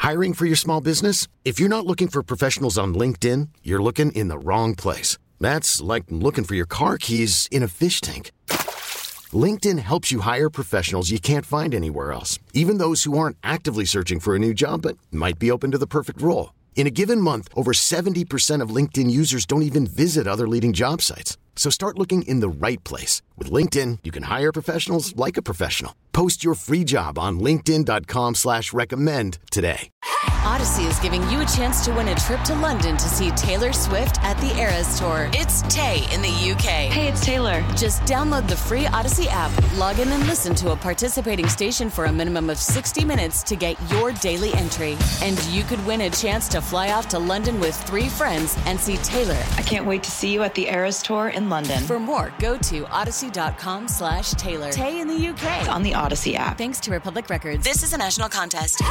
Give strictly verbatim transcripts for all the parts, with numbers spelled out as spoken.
Hiring for your small business? If you're not looking for professionals on LinkedIn, you're looking in the wrong place. That's like looking for your car keys in a fish tank. LinkedIn helps you hire professionals you can't find anywhere else, even those who aren't actively searching for a new job but might be open to the perfect role. In a given month, over seventy percent of LinkedIn users don't even visit other leading job sites. So start looking in the right place. With LinkedIn, you can hire professionals like a professional. Post your free job on linkedin.com slash recommend today. Odyssey is giving you a chance to win a trip to London to see Taylor Swift at the Eras Tour. It's Tay in the U K. Hey, it's Taylor. Just download the free Odyssey app, log in and listen to a participating station for a minimum of sixty minutes to get your daily entry. And you could win a chance to fly off to London with three friends and see Taylor. I can't wait to see you at the Eras Tour in London. For more, go to odyssey.com slash Taylor. Tay in the U K. It's on the Odyssey app. Thanks to Republic Records. This is a national contest.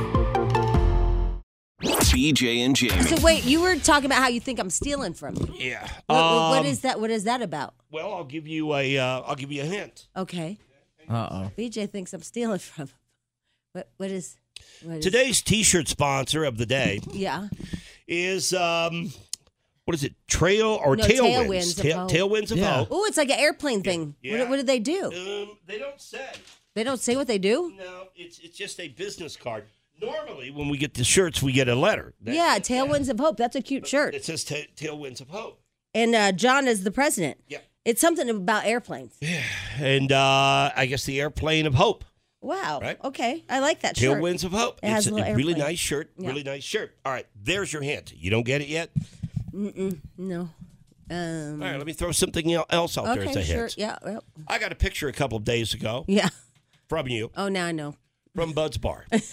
B J and Jamie. So wait, you were talking about how you think I'm stealing from you. Yeah. What, Um, what is that? What is that about? Well, I'll give you a. Uh, I'll give you a hint. Okay. Uh oh. B J thinks I'm stealing from him. What? What is? What is Today's T-shirt sponsor of the day Yeah. is um, what is it? Trail or No, Tailwinds? Tailwinds of Tail- Hope. Tailwinds of Yeah. Hope. Oh, it's like an airplane thing. Yeah. What, what did they do? Um, they don't say. They don't say what they do. No, it's it's just a business card. Normally, when we get the shirts, we get a letter. That- Yeah, Tailwinds of Hope. That's a cute shirt. It says ta- Tailwinds of Hope. And uh, John is the president. Yeah. It's something about airplanes. And uh, I guess the airplane of hope. Wow. Right. Okay. I like that shirt. Tailwinds of Hope. It has It's a a, little really airplane. nice shirt. Yeah. Really nice shirt. All right, there's your hint. You don't get it yet? No. Um, All right, let me throw something el- else out there as okay, a sure. hint. Yeah. Well, I got a picture a couple of days ago yeah. from you, Oh, now I know. from Bud's Bar. And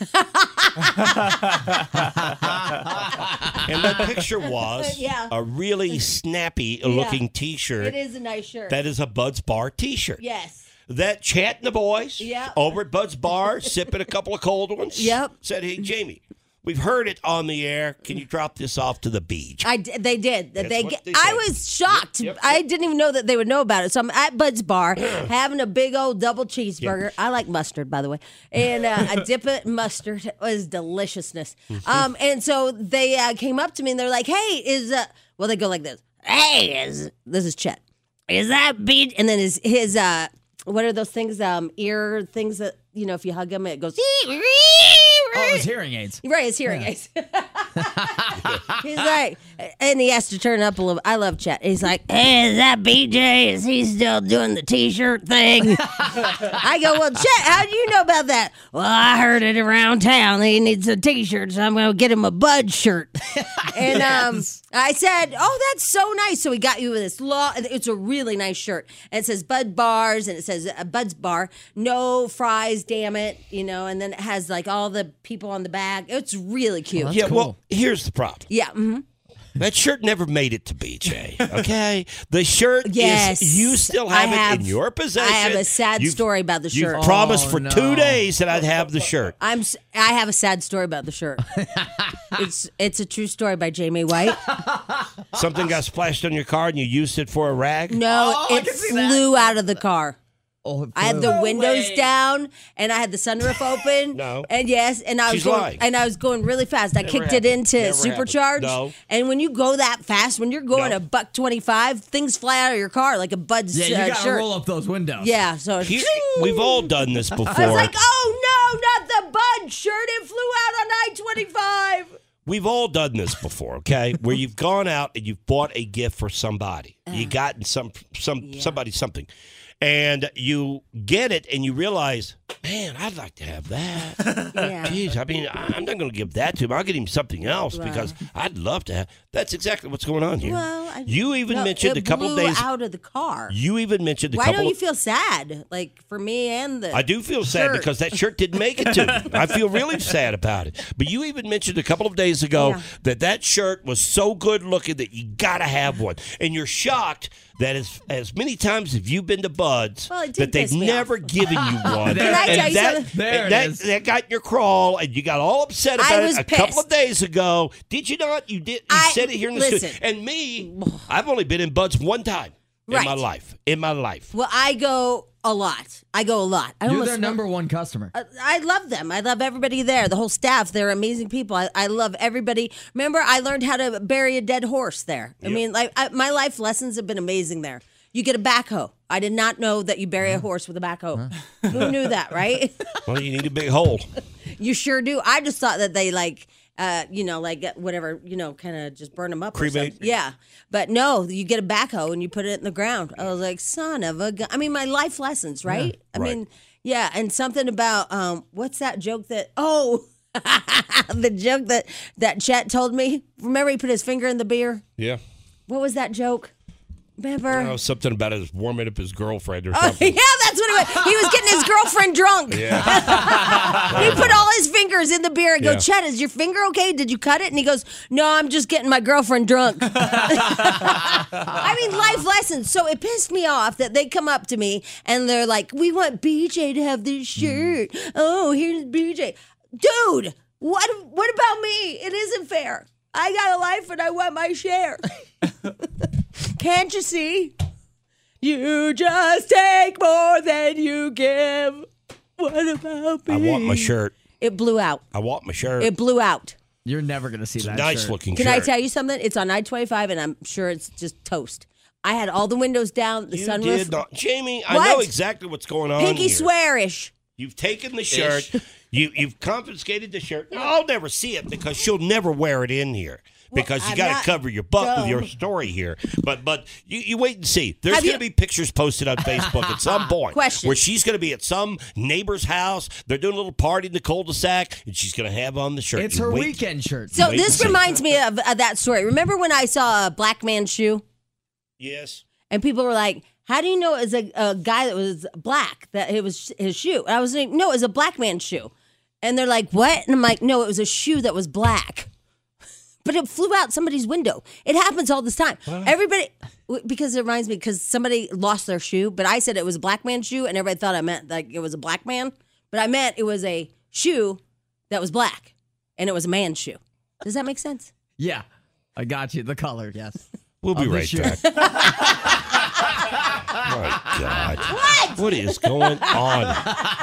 that picture was Yeah. a really snappy looking T-shirt. It is a nice shirt. That is a Bud's Bar T-shirt. Yes. That chatting the boys Yeah. over at Bud's Bar, sipping a couple of cold ones. Yep. Said, hey, Jamie, we've heard it on the air. Can you drop this off to the beach? I d- they did. That's they, what get, they I said. was shocked. Yep, yep, I yep. didn't even know that they would know about it. So I'm at Bud's Bar having a big old double cheeseburger. I like mustard, by the way. And uh, I dip it in mustard. It was deliciousness. Um, and so they uh, came up to me and they're like, hey, is, uh, well, they go like this. Hey, is, this is Chet. Is that beat? And then his, his, uh, what are those things, um, ear things that, you know, if you hug them, it goes, Oh, it's hearing aids. right, his hearing aids. He's like, and he has to turn up a little. I love Chet. He's like, hey, is that B J? Is he still doing the T-shirt thing? I go, well, Chet, how do you know about that? Well, I heard it around town. He needs a T-shirt, so I'm going to get him a Bud shirt. And um, I said, oh, that's so nice. So he got you this law. It's a really nice shirt. And it says Bud Bars, and it says uh, Bud's Bar. No fries, damn it. You know, and then it has like all the people on the back. It's really cute. yeah, cool. well, here's the problem. Yeah. Mm-hmm. That shirt never made it to B J, okay? The shirt Yes. is, you still have, I have- it in your possession. I have a sad You've- story about the You've shirt. promised Oh, for no. two days that I'd have the shirt. I'm. s- I have a sad story about the shirt. it's it's a true story by Jamie White. Something got splashed on your car and you used it for a rag? No, Oh, I it can see that. flew out of the car. Oh, it I had flew. the No windows way. down and I had the sunroof open. No. And yes, and I was She's going lying. and I was going really fast. I Never kicked happened. it into Never supercharge. happened. No. And when you go that fast, when you're going No. a buck twenty-five, things fly out of your car like a Bud's Yeah, you uh, gotta shirt. roll up those windows. Yeah, so it's Here- we've all done this before. I was like, oh no, not the Bud shirt. It flew out on I twenty-five. We've all done this before, okay? Where you've gone out and you've bought a gift for somebody. You gotten some some somebody something. And you get it and you realize, man, I'd like to have that. Yeah. Jeez, I mean, I- I'm not going to give that to him. I'll get him something else because I'd love to have. That's exactly what's going on here. Well, I, you even no, mentioned it a couple of blew days. out of the car. You even mentioned a Why couple don't you of. feel sad? Like for me and the I do feel sad shirt. because that shirt didn't make it to me. I feel really sad about it. But you even mentioned a couple of days ago Yeah. that that shirt was so good looking that you got to have one. And you're shocked that as as many times have you been to Bud's Well, it did that they've piss me never off. given you one. Can I and tell you that, something? There and it that, is. that got in your crawl and you got all upset I about was it a couple of pissed. days ago. Did you not? You did. You I- said it here in the listen. studio. And me, I've only been in Bud's one time. in Right. my life. In my life. Well, I go a lot. I go a lot. I You're almost their number one customer. Uh, I love them. I love everybody there. The whole staff, they're amazing people. I, I love everybody. Remember, I learned how to bury a dead horse there. I Yep. mean, like I, my life lessons have been amazing there. You get a backhoe. I did not know that you bury a horse with a backhoe. Who knew that, right? Well, you need a big hole. You sure do. I just thought that they like, uh, you know, like uh, whatever, you know, kind of just burn them up. Or Cremate? something. Yeah. But no, you get a backhoe and you put it in the ground. I was like, son of a gun. I mean, my life lessons, right? I Right. mean, yeah. And something about, um, what's that joke that, oh, the joke that, that Chet told me. Remember he put his finger in the beer? Yeah. What was that joke? Remember? Oh, something about his warming up his girlfriend or Oh, something. yeah, that's what it was. He was getting his girlfriend drunk. Yeah. He put all his fingers in the beer and go, Yeah. Chet, is your finger okay? Did you cut it? And he goes, no, I'm just getting my girlfriend drunk. I mean, life lessons. So it pissed me off that they come up to me and they're like, we want B J to have this shirt. Oh, here's B J. Dude, what, what about me? It isn't fair. I got a life and I want my share. Can't you see? You just take more than you give. What about me? I want my shirt. It blew out. I want my shirt. It blew out. You're never going to see that nice shirt. looking Can shirt. I tell you something? It's on I twenty-five, and I'm sure it's just toast. I had all the windows down, the You sunroof. did not. Jamie, I What? know exactly what's going on Pinky here. swearish. You've taken the shirt. you, you've confiscated the shirt. I'll never see it because she'll never wear it in here. Because you I'm got not to cover your butt with your dumb. story here. But but you, you wait and see. There's Have going you- to be pictures posted on Facebook at some point. Question. Where she's going to be at some neighbor's house. They're doing a little party in the cul-de-sac. And she's going to have on the shirt. It's You her wait. weekend shirt. So Wait this and see. reminds me of, of that story. Remember when I saw a black man's shoe? Yes. And people were like, how do you know it was a, a guy that was black, that it was his shoe? And I was like, no, it was a black man's shoe. And they're like, what? And I'm like, no, it was a shoe that was black. But it flew out somebody's window. It happens all this time. Everybody, w- because it reminds me, because somebody lost their shoe, but I said it was a black man's shoe, and everybody thought I meant like it was a black man. But I meant it was a shoe that was black, and it was a man's shoe. Does that make sense? Yeah. I got you. The color, yes. We'll be Of the right shirt. back. My God. What? What is going on?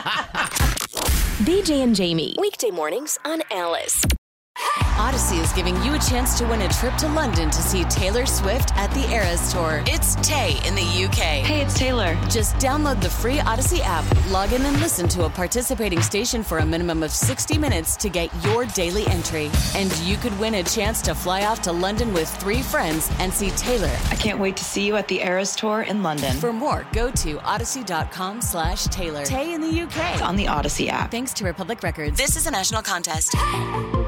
B J and Jamie. Weekday mornings on Alice. Odyssey is giving you a chance to win a trip to London to see Taylor Swift at the Eras Tour. It's Tay in the U K. Hey, it's Taylor. Just download the free Odyssey app, log in and listen to a participating station for a minimum of sixty minutes to get your daily entry. And you could win a chance to fly off to London with three friends and see Taylor. I can't wait to see you at the Eras Tour in London. For more, go to odyssey.com slash Taylor. Tay in the U K. on the Odyssey app. Thanks to Republic Records. This is a national contest.